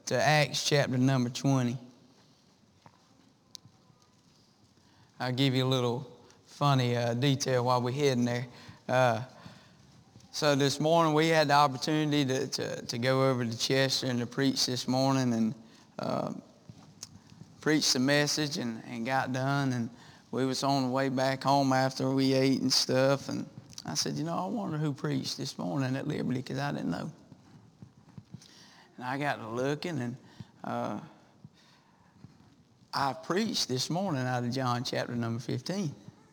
to Acts chapter number 20. I'll give you a little funny detail while we're heading there. So this morning we had the opportunity to go over to Chester and to preach this morning and preach the message and got done, and we was on the way back home after we ate and stuff, and I said, I wonder who preached this morning at Liberty, because I didn't know. And I got to looking, and I preached this morning out of John chapter number 15.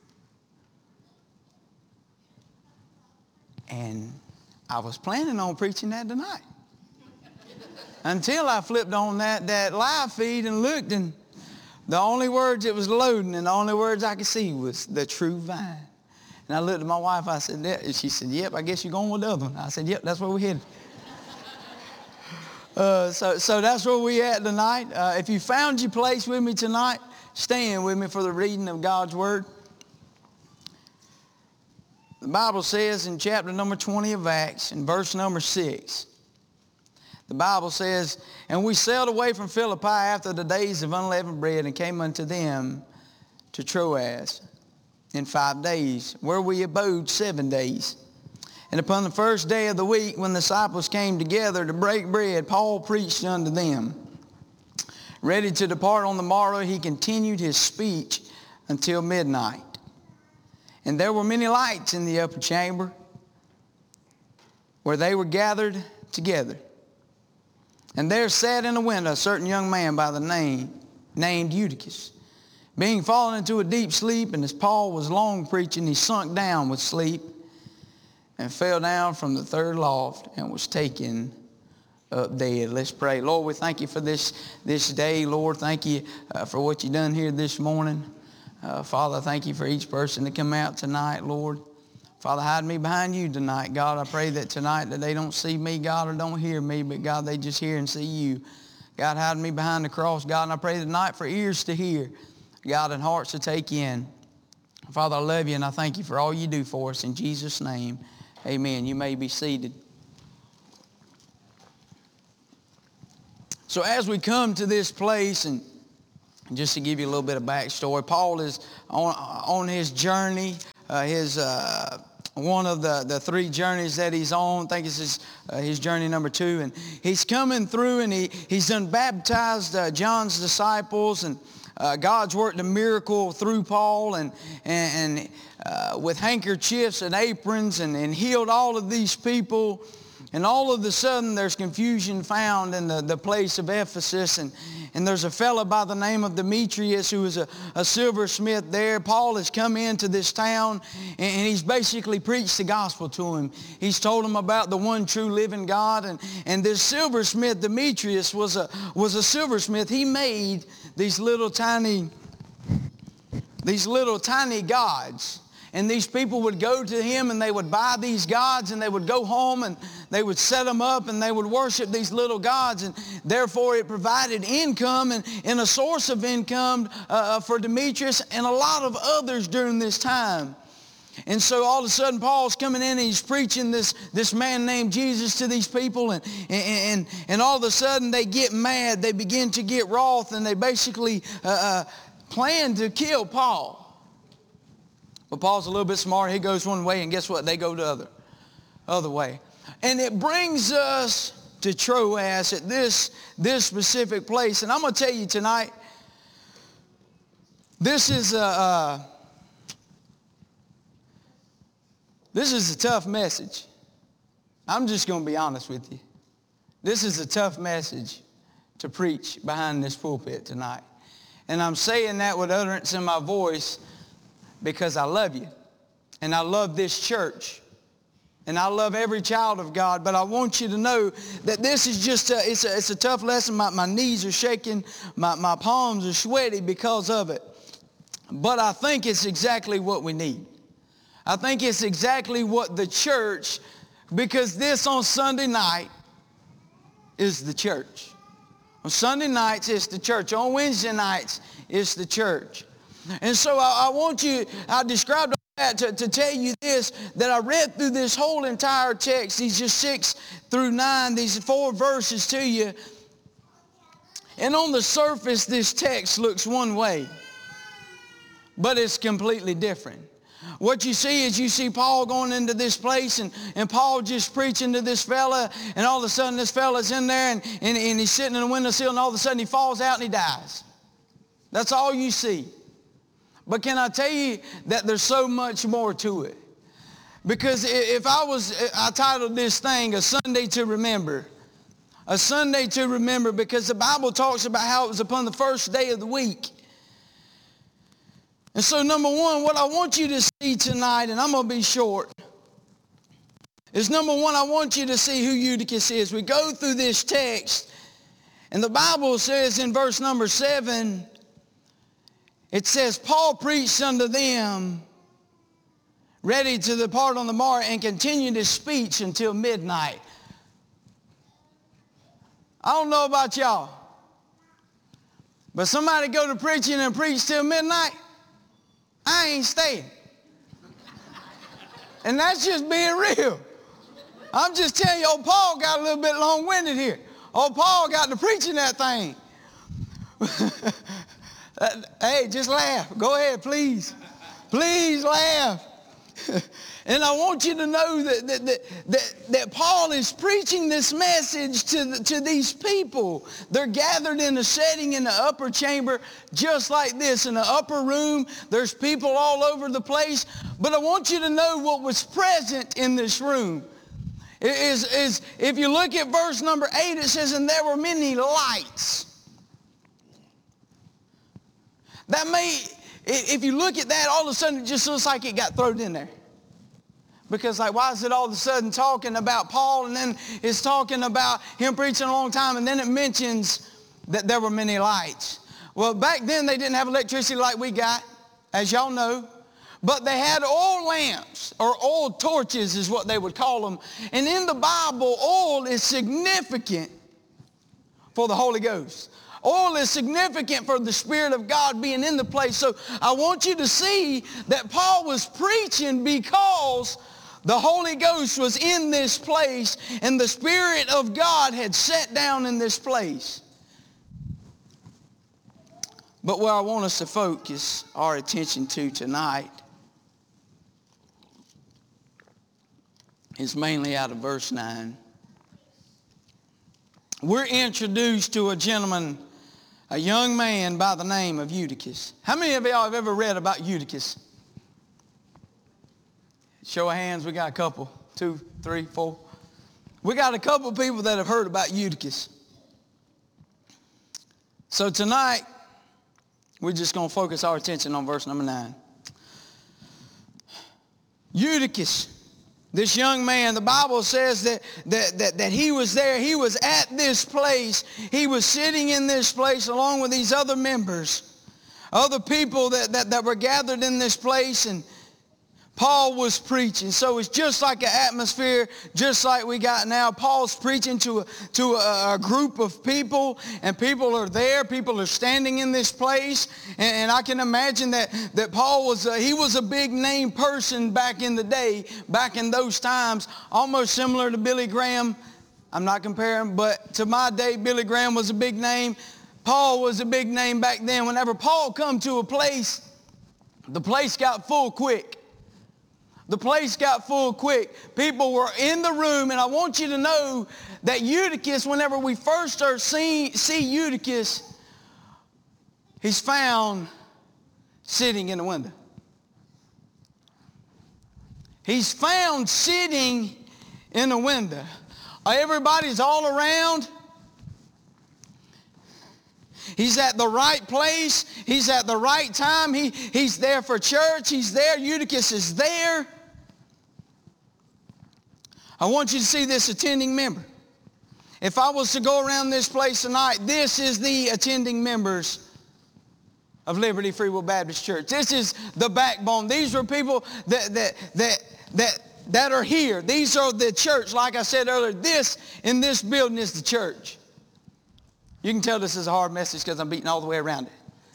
And I was planning on preaching that tonight. Until I flipped on that live feed and looked, and the only words it was loading and the only words I could see was the true vine. And I looked at my wife, I said, that. She said, yep, I guess you're going with the other one. I said, yep, that's where we're headed. So that's where we at tonight. If you found your place with me tonight, stand with me for the reading of God's Word. The Bible says in chapter number 20 of Acts, in verse number 6, the Bible says, and we sailed away from Philippi after the days of unleavened bread and came unto them to Troas in 5 days, where we abode 7 days. And upon the first day of the week, when the disciples came together to break bread, Paul preached unto them. Ready to depart on the morrow, he continued his speech until midnight. And there were many lights in the upper chamber where they were gathered together. And there sat in a window a certain young man by the named Eutychus. Being fallen into a deep sleep, and as Paul was long preaching, he sunk down with sleep and fell down from the third loft and was taken up dead. Let's pray. Lord, we thank you for this day. Lord, thank you for what you done here this morning. Father, thank you for each person to come out tonight, Lord. Father, hide me behind you tonight. God, I pray that tonight that they don't see me, God, or don't hear me, but God, they just hear and see you. God, hide me behind the cross, God, and I pray tonight for ears to hear, God, and hearts to take in. Father, I love you, and I thank you for all you do for us. In Jesus' name, amen. You may be seated. So as we come to this place, and just to give you a little bit of backstory, Paul is on his journey, one of the 3 journeys that he's on. I think it's his journey number 2. And he's coming through, and he's done baptized John's disciples, and God's worked a miracle through Paul and with handkerchiefs and aprons and healed all of these people. And all of a sudden there's confusion found in the place of Ephesus, and there's a fellow by the name of Demetrius who is a silversmith there. Paul has come into this town, and he's basically preached the gospel to him. He's told him about the one true living God, and this silversmith Demetrius was a silversmith. He made these little tiny gods. And these people would go to him and they would buy these gods, and they would go home and they would set them up and they would worship these little gods. And therefore it provided income and a source of income for Demetrius and a lot of others during this time. And so all of a sudden Paul's coming in and he's preaching this man named Jesus to these people, and all of a sudden they get mad, they begin to get wroth, and they basically plan to kill Paul. But Paul's a little bit smart. He goes one way, and guess what? They go the other way. And it brings us to Troas at this specific place. And I'm going to tell you tonight, this is a tough message. I'm just going to be honest with you. This is a tough message to preach behind this pulpit tonight. And I'm saying that with utterance in my voice because I love you, and I love this church, and I love every child of God. But I want you to know that this is just it's a tough lesson. My knees are shaking, my palms are sweaty because of it. But I think it's exactly what we need. I think it's exactly what the church, because this on Sunday night is the church. On Sunday nights, it's the church. On Wednesday nights, it's the church. And so I described that to tell you this, that I read through this whole entire text, these just 6 through 9, these 4 verses to you. And on the surface, this text looks one way, but it's completely different. What you see is you see Paul going into this place and Paul just preaching to this fella, and all of a sudden this fella's in there and he's sitting in the windowsill, and all of a sudden he falls out and he dies. That's all you see. But can I tell you that there's so much more to it? Because I titled this thing, A Sunday to Remember. A Sunday to Remember, because the Bible talks about how it was upon the first day of the week. And so number one, what I want you to see tonight, and I'm going to be short, is number one, I want you to see who Eutychus is. We go through this text, and the Bible says in verse number 7, it says, Paul preached unto them, ready to depart on the morrow, and continued his speech until midnight. I don't know about y'all, but somebody go to preaching and preach till midnight, I ain't staying. And that's just being real. I'm just telling you, old Paul got a little bit long-winded here. Old Paul got to preaching that thing. Hey, just laugh. Go ahead, please. Please laugh. And I want you to know that Paul is preaching this message to these people. They're gathered in a setting in the upper chamber just like this. In the upper room, there's people all over the place. But I want you to know what was present in this room. Is if you look at verse number 8, it says, and there were many lights. That if you look at that, all of a sudden it just looks like it got thrown in there. Because like, why is it all of a sudden talking about Paul, and then it's talking about him preaching a long time, and then it mentions that there were many lights. Well, back then they didn't have electricity like we got, as y'all know. But they had oil lamps, or oil torches is what they would call them. And in the Bible, oil is significant for the Holy Ghost. Oil is significant for the Spirit of God being in the place. So I want you to see that Paul was preaching because the Holy Ghost was in this place and the Spirit of God had sat down in this place. But where I want us to focus our attention to tonight is mainly out of verse 9. We're introduced to a gentleman, a young man by the name of Eutychus. How many of y'all have ever read about Eutychus? Show of hands, we got a couple. 2, 3, 4. We got a couple people that have heard about Eutychus. So tonight, we're just going to focus our attention on verse number 9. Eutychus, this young man, the Bible says that he was there. He was at this place. He was sitting in this place along with these other members, other people that were gathered in this place, and Paul was preaching. So it's just like an atmosphere, just like we got now. Paul's preaching to a group of people, and people are there. People are standing in this place. And I can imagine that Paul was a big name person back in the day, back in those times, almost similar to Billy Graham. I'm not comparing, but to my day, Billy Graham was a big name. Paul was a big name back then. Whenever Paul come to a place, the place got full quick. The place got full quick. People were in the room, and I want you to know that Eutychus, whenever we first start see Eutychus, he's found sitting in the window. He's found sitting in the window. Everybody's all around. He's at the right place. He's at the right time. He's there for church. He's there. Eutychus is there. I want you to see this attending member. If I was to go around this place tonight, this is the attending members of Liberty Free Will Baptist Church. This is the backbone. These are people that are here. These are the church. Like I said earlier, this in this building is the church. You can tell this is a hard message because I'm beating all the way around it.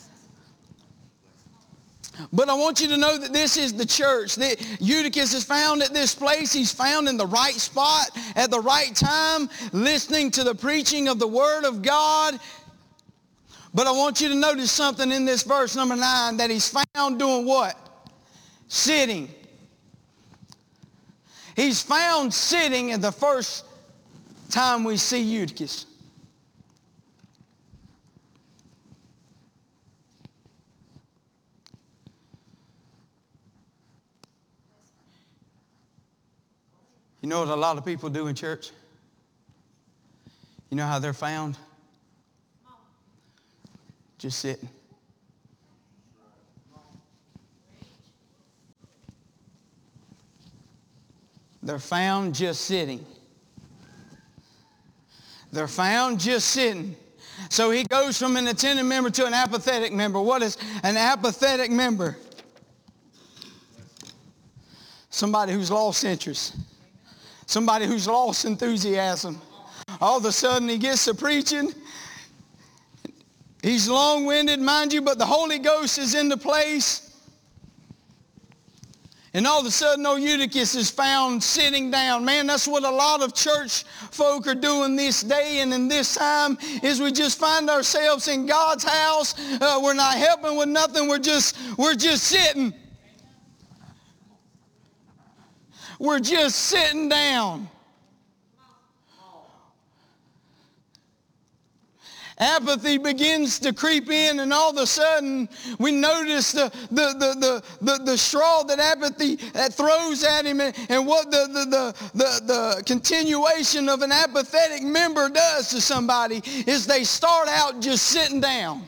But I want you to know that this is the church. That Eutychus is found at this place. He's found in the right spot at the right time, listening to the preaching of the Word of God. But I want you to notice something in this verse number 9, that he's found doing what? Sitting. He's found sitting at the first time we see Eutychus. You know what a lot of people do in church? You know how they're found? Just sitting. They're found just sitting. They're found just sitting. So he goes from an attentive member to an apathetic member. What is an apathetic member? Somebody who's lost interest. Somebody who's lost enthusiasm. All of a sudden he gets to preaching. He's long-winded, mind you, but the Holy Ghost is in the place. And all of a sudden, old Eutychus is found sitting down. Man, that's what a lot of church folk are doing this day and in this time, is we just find ourselves in God's house. We're not helping with nothing. We're just sitting. We're just sitting down. Apathy begins to creep in, and all of a sudden we notice the straw that apathy throws at him, and what the continuation of an apathetic member does to somebody is they start out just sitting down.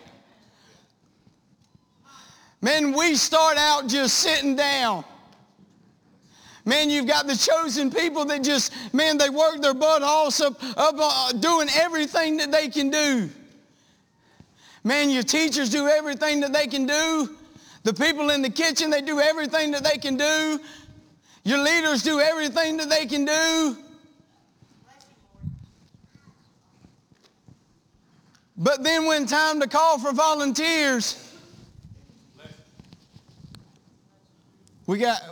Man, we start out just sitting down. Man, you've got the chosen people that just, man, they work their butt off up doing everything that they can do. Man, your teachers do everything that they can do. The people in the kitchen, they do everything that they can do. Your leaders do everything that they can do. But then when time to call for volunteers, we got,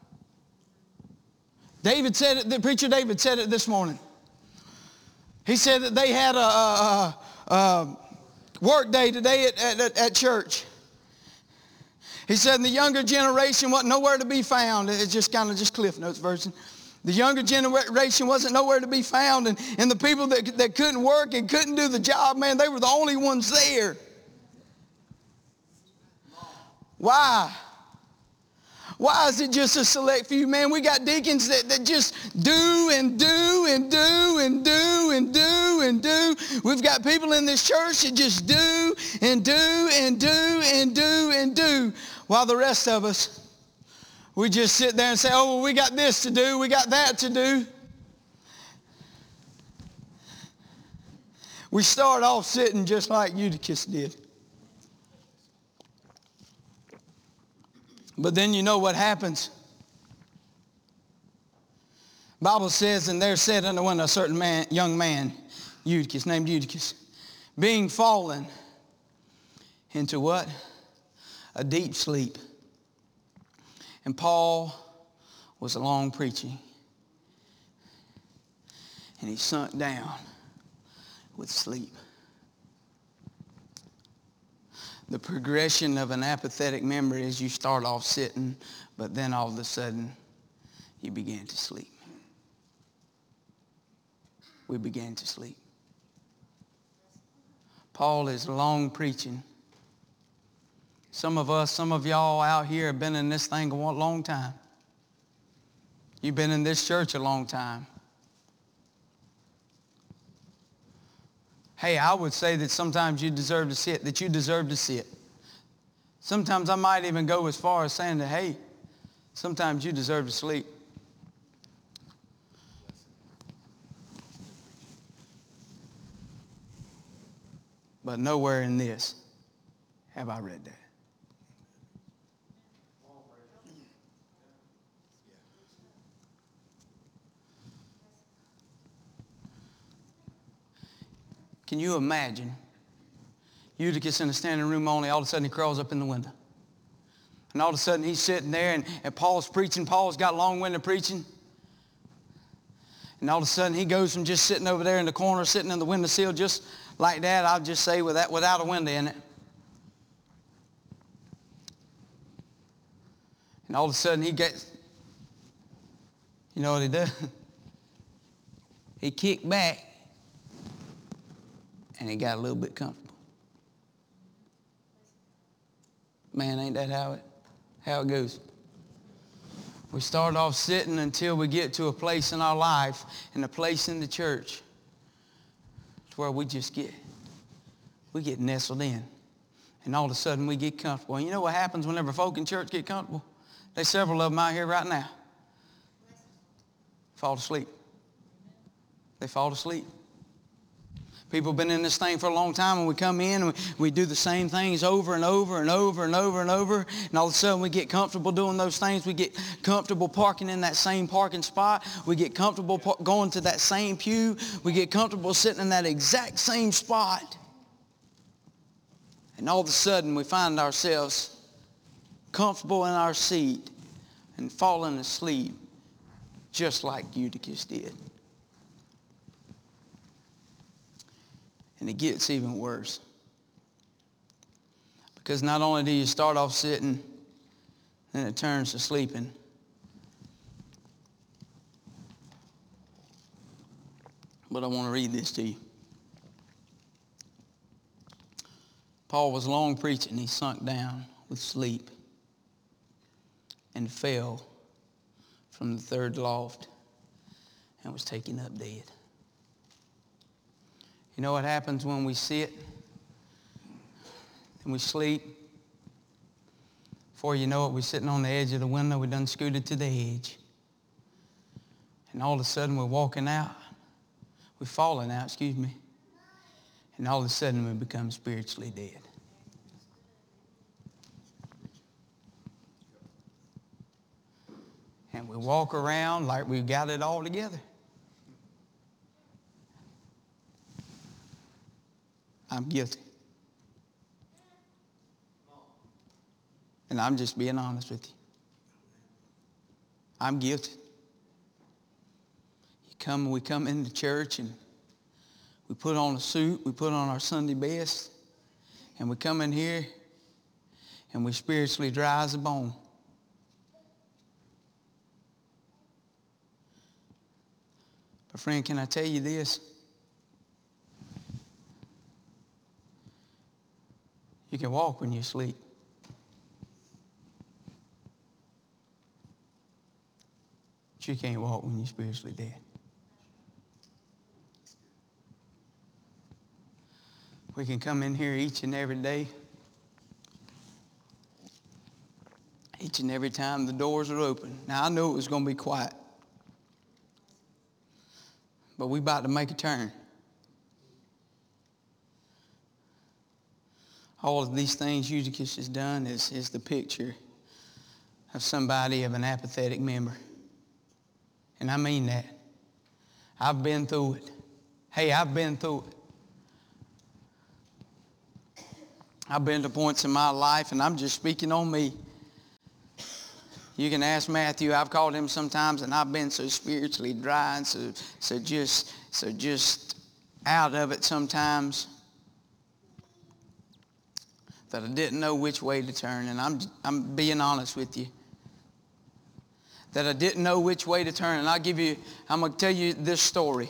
David said it, the preacher David said it this morning. He said that they had a work day today at church. He said the younger generation wasn't nowhere to be found. It's just kind of just Cliff Notes version. The younger generation wasn't nowhere to be found. And the people that couldn't work and couldn't do the job, man, they were the only ones there. Why? Why is it just a select few? Man, we got deacons that just do and do and do and do and do and do. We've got people in this church that just do and do and do and do and do. While the rest of us, we just sit there and say, oh, well, we got this to do, we got that to do. We start off sitting just like Eutychus did. But then you know what happens. Bible says, and there said unto one a certain young man, Eutychus, named Eutychus, being fallen into what? A deep sleep. And Paul was along preaching. And he sunk down with sleep. The progression of an apathetic member is you start off sitting, but then all of a sudden you begin to sleep. We began to sleep. Paul is long preaching. Some of y'all out here have been in this thing a long time. You've been in this church a long time. Hey, I would say that sometimes you deserve to sit, Sometimes I might even go as far as saying that, hey, sometimes you deserve to sleep. But nowhere in this have I read that. Can you imagine Eutychus in a standing room only, all of a sudden he crawls up in the window. And all of a sudden he's sitting there and Paul's preaching. Paul's got long-winded preaching. And all of a sudden he goes from just sitting over there in the corner, sitting in the windowsill, just like that, I'll just say without a window in it. And all of a sudden he gets, you know what he did? He kicked back and he got a little bit comfortable. Man, ain't that how it goes? We start off sitting until we get to a place in our life and a place in the church where we get nestled in. And all of a sudden we get comfortable. And you know what happens whenever folk in church get comfortable? There's several of them out here right now. Fall asleep. They fall asleep. People have been in this thing for a long time, and we come in and we do the same things over and over and over and over and over. And all of a sudden we get comfortable doing those things. We get comfortable parking in that same parking spot. We get comfortable going to that same pew. We get comfortable sitting in that exact same spot. And all of a sudden we find ourselves comfortable in our seat and falling asleep just like Eutychus did. And it gets even worse. Because not only do you start off sitting, then it turns to sleeping. But I want to read this to you. Paul was long preaching. He sunk down with sleep and fell from the third loft and was taken up dead. You know what happens when we sit and we sleep? Before you know it, we're sitting on the edge of the window. We done scooted to the edge. And all of a sudden we're walking out. We're falling out, excuse me. And all of a sudden we become spiritually dead. And we walk around like we've got it all together. I'm guilty. And I'm just being honest with you. I'm guilty. We come into church and we put on a suit, we put on our Sunday best, and we come in here and we spiritually dry as a bone. But friend, can I tell you this? You can walk when you sleep. But you can't walk when you're spiritually dead. We can come in here each and every day. Each and every time the doors are open. Now, I knew it was going to be quiet. But we about to make a turn. All of these things Eutychus has done is the picture of somebody of an apathetic member. And I mean that. I've been through it. Hey, I've been through it. I've been to points in my life, and I'm just speaking on me. You can ask Matthew. I've called him sometimes, and I've been so spiritually dry and so just out of it sometimes that I didn't know which way to turn. And I'm being honest with you. That I didn't know which way to turn. And I'm going to tell you this story.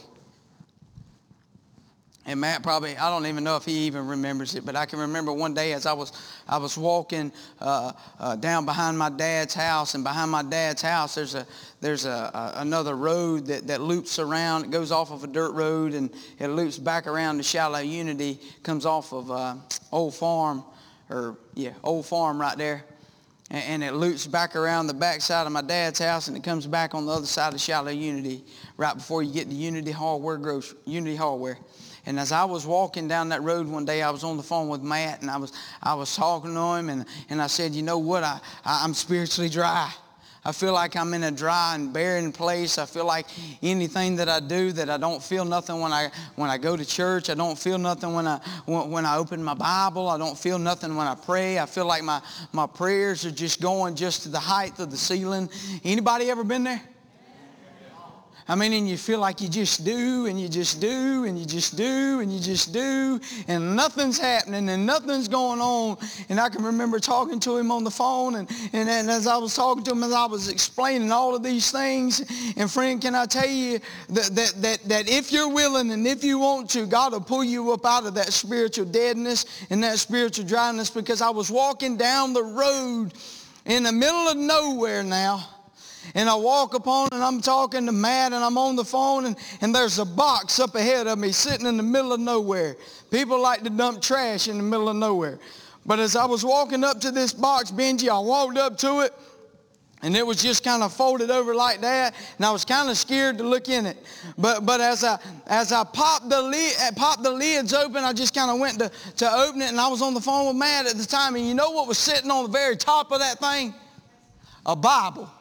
And Matt probably, I don't even know if he even remembers it, but I can remember one day as I was walking down behind my dad's house, and behind my dad's house there's another road that loops around. It goes off of a dirt road and it loops back around to Shallow Unity, comes off of Old Farm right there. And it loops back around the backside of my dad's house, and it comes back on the other side of Shallow Unity, right before you get to Unity Hardware. And as I was walking down that road one day, I was on the phone with Matt, and I was talking to him, and I said, you know what, I'm spiritually dry. I feel like I'm in a dry and barren place. I feel like anything that I do, that I don't feel nothing when I go to church. I don't feel nothing when I open my Bible. I don't feel nothing when I pray. I feel like my prayers are just going just to the height of the ceiling. Anybody ever been there? I mean, and you feel like you just do, and you just do, and you just do, and you just do, and nothing's happening, and nothing's going on. And I can remember talking to him on the phone, and as I was talking to him, as I was explaining all of these things, and friend, can I tell you that if you're willing and if you want to, God will pull you up out of that spiritual deadness and that spiritual dryness, because I was walking down the road in the middle of nowhere now. And I walk upon, and I'm talking to Matt, and I'm on the phone, and there's a box up ahead of me sitting in the middle of nowhere. People like to dump trash in the middle of nowhere. But as I was walking up to this box, Benji, I walked up to it, and it was just kind of folded over like that, and I was kind of scared to look in it. But as I popped the lids open, I just kind of went to open it, and I was on the phone with Matt at the time, and you know what was sitting on the very top of that thing? A Bible.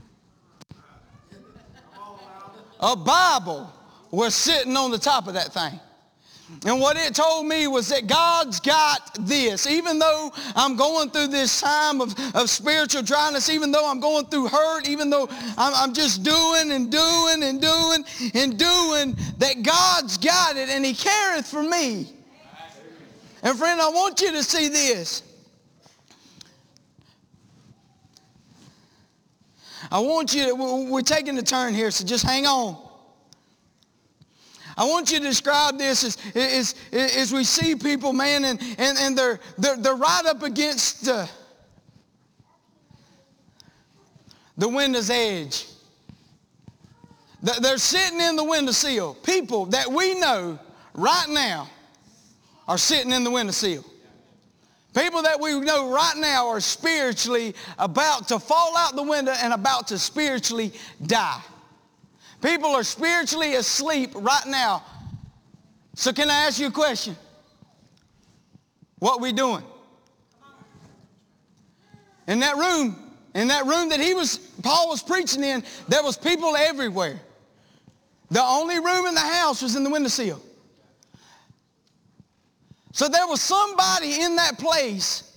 A Bible was sitting on the top of that thing. And what it told me was that God's got this. Even though I'm going through this time of spiritual dryness, even though I'm going through hurt, even though I'm just doing, that God's got it, and he careth for me. And friend, I want you to see this. I want you to, we're taking a turn here, so just hang on. I want you to describe this as we see people, man, and they're right up against the window's edge. They're sitting in the windowsill. People that we know right now are sitting in the windowsill. People that we know right now are spiritually about to fall out the window and about to spiritually die. People are spiritually asleep right now. So can I ask you a question? What we doing? In that room that Paul was preaching in, there was people everywhere. The only room in the house was in the windowsill. So there was somebody in that place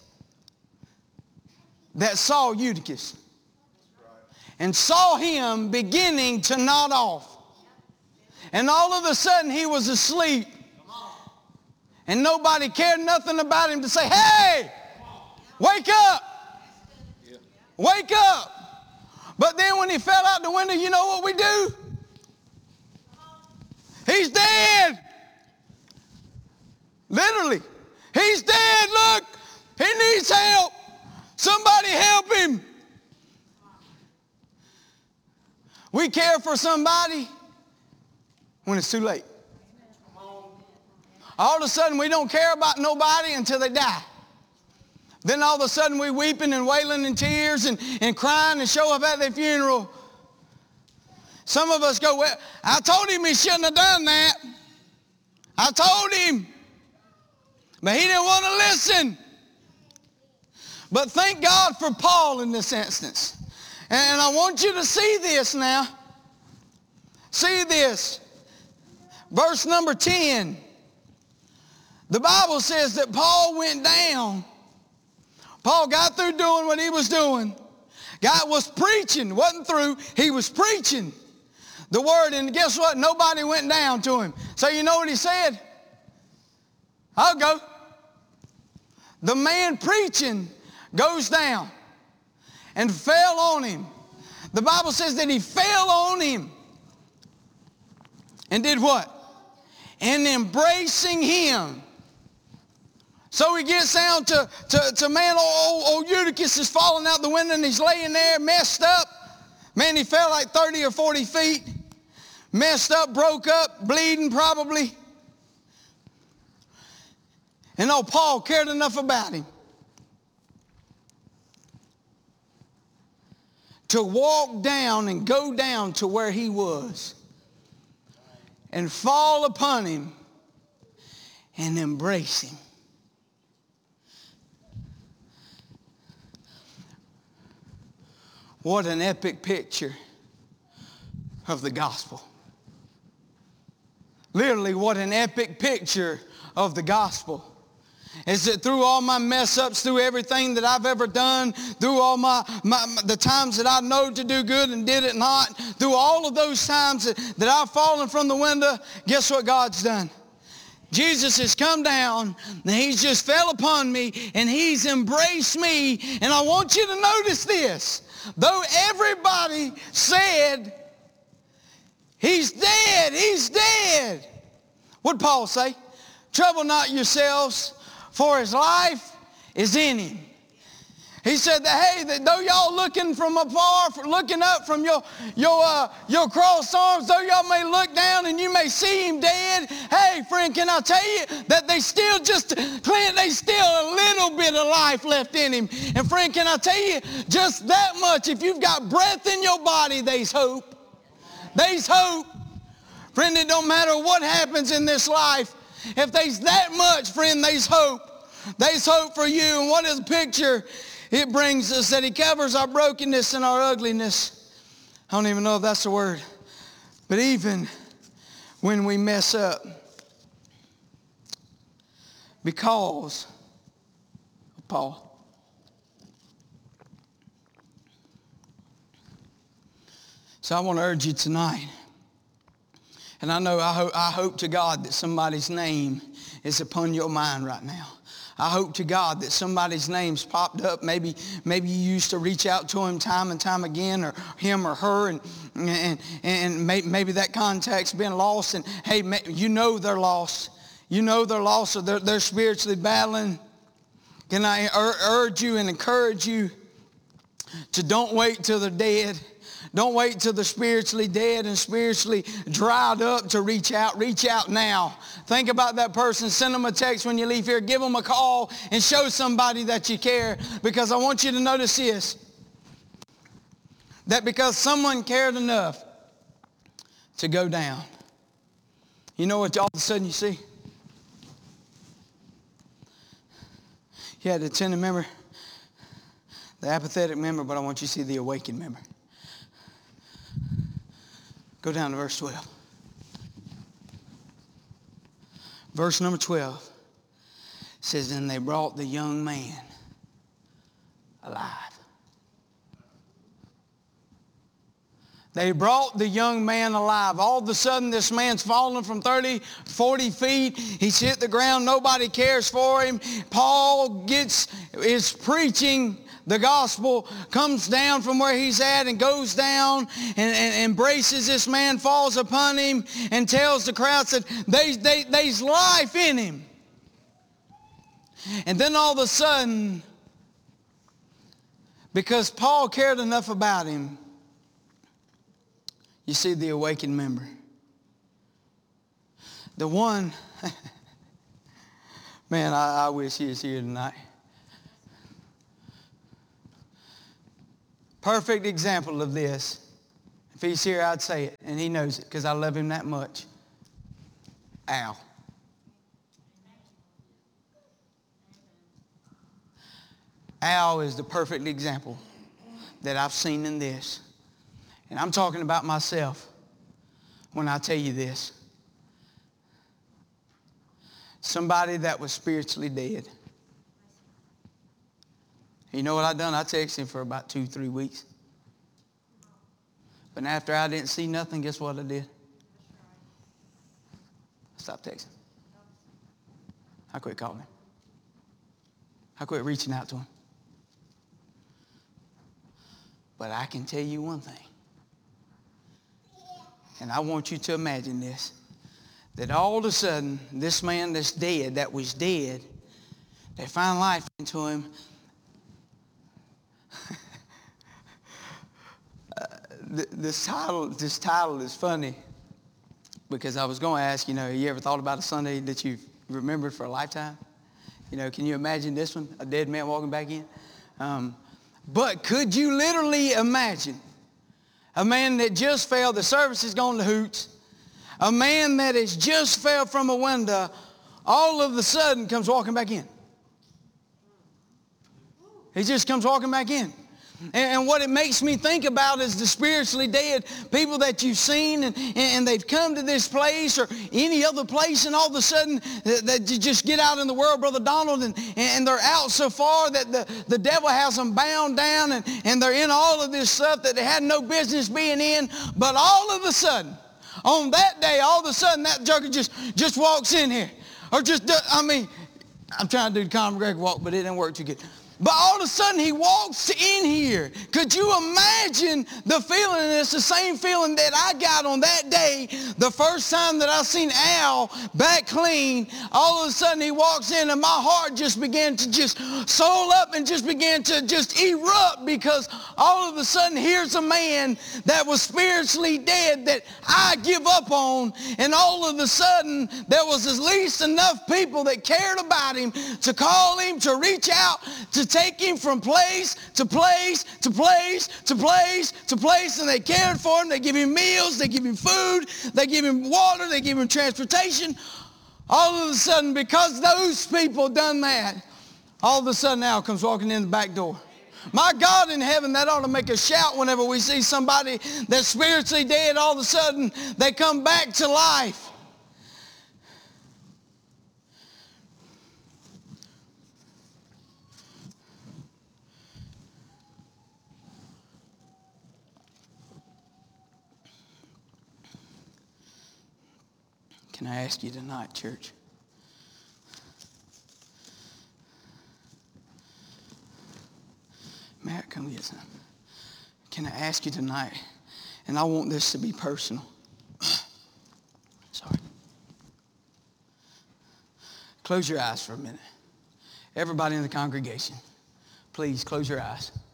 that saw Eutychus and saw him beginning to nod off. And all of a sudden he was asleep. And nobody cared nothing about him to say, hey, wake up. Wake up. But then when he fell out the window, you know what we do? He's dead. Literally. He's dead. Look, he needs help. Somebody help him. We care for somebody when it's too late. All of a sudden we don't care about nobody until they die. Then all of a sudden we weeping and wailing in tears and crying and show up at their funeral. Some of us go, well, I told him he shouldn't have done that. I told him. But he didn't want to listen. But thank God for Paul in this instance. And I want you to see this now. See this. Verse number 10. The Bible says that Paul went down. Paul got through doing what he was doing. God was preaching. Wasn't through. He was preaching the word. And guess what? Nobody went down to him. So you know what he said? I'll go. The man preaching goes down and fell on him. The Bible says that he fell on him and did what? And embracing him. So he gets down to man, old Eutychus is falling out the window, and he's laying there messed up. Man, he fell like 30 or 40 feet. Messed up, broke up, bleeding probably. And old Paul cared enough about him to walk down and go down to where he was and fall upon him and embrace him. What an epic picture of the gospel. Literally, what an epic picture of the gospel. Is that through all my mess ups, through everything that I've ever done, through all the times that I know to do good and did it not, through all of those times that I've fallen from the window, guess what God's done? Jesus has come down and he's just fell upon me and he's embraced me. And I want you to notice this. Though everybody said, he's dead, he's dead. What did Paul say? Trouble not yourselves, for his life is in him. He said that, hey, that though y'all looking from afar, looking up from your crossed arms, though y'all may look down and you may see him dead, hey, friend, can I tell you that they still a little bit of life left in him. And friend, can I tell you just that much? If you've got breath in your body, there's hope. There's hope. Friend, it don't matter what happens in this life. If there's that much, friend, there's hope. There's hope for you. And what is the picture it brings us? That he covers our brokenness and our ugliness. I don't even know if that's the word. But even when we mess up, because of Paul. So I want to urge you tonight. And I hope to God that somebody's name is upon your mind right now. I hope to God that somebody's name's popped up. Maybe you used to reach out to him time and time again, or him or her, and maybe that contact's been lost. And hey, you know they're lost. You know they're lost, or they're spiritually battling. Can I urge you and encourage you to don't wait till they're dead. Don't wait till they're spiritually dead and spiritually dried up to reach out. Reach out now. Think about that person. Send them a text when you leave here. Give them a call and show somebody that you care. Because I want you to notice this. That because someone cared enough to go down. You know what all of a sudden you see? You had the attending member, the apathetic member, but I want you to see the awakened member. Go down to verse 12. Verse number 12 says, and they brought the young man alive. They brought the young man alive. All of a sudden, this man's fallen from 30, 40 feet. He's hit the ground. Nobody cares for him. Paul is preaching the gospel, comes down from where he's at and goes down and embraces this man, falls upon him, and tells the crowds that there's life in him. And then all of a sudden, because Paul cared enough about him, you see the awakened member. The one, man, I wish he was here tonight. Perfect example of this. If he's here, I'd say it, and he knows it because I love him that much. Al. Al is the perfect example that I've seen in this. And I'm talking about myself when I tell you this. Somebody that was spiritually dead. You know what I done? I texted him for about 2-3 weeks. But after I didn't see nothing, guess what I did? I stopped texting. I quit calling him. I quit reaching out to him. But I can tell you one thing. And I want you to imagine this. That all of a sudden, this man that's dead, that was dead, they find life into him. This title is funny because I was going to ask, you ever thought about a Sunday that you remembered for a lifetime? Can you imagine this one? A dead man walking back in? But could you literally imagine a man that just fell, the service has gone to hoots, a man that has just fell from a window, all of a sudden comes walking back in. He just comes walking back in. And what it makes me think about is the spiritually dead people that you've seen, and they've come to this place or any other place, and all of a sudden that you just get out in the world, Brother Donald, and they're out so far that the devil has them bound down, and they're in all of this stuff that they had no business being in. But all of a sudden, on that day, all of a sudden that joker just walks in here. Or I'm trying to do the Conor McGregor walk, but it didn't work too good. But all of a sudden he walks in here. Could you imagine the feeling? And it's the same feeling that I got on that day, the first time that I seen Al back clean. All of a sudden he walks in and my heart just began to just soul up and just began to just erupt, because all of a sudden here's a man that was spiritually dead that I give up on, and all of a sudden there was at least enough people that cared about him to call him, to reach out, to take him from place to place to place to place to place, and they cared for him. They give him meals, they give him food, they give him water, they give him transportation. All of a sudden, because those people done that, all of a sudden Al comes walking in the back door. My God in heaven, that ought to make us shout whenever we see somebody that's spiritually dead. All of a sudden they come back to life. Can I ask you tonight, church? Matt, come get some. Can I ask you tonight? And I want this to be personal. Sorry. Close your eyes for a minute. Everybody in the congregation, please close your eyes.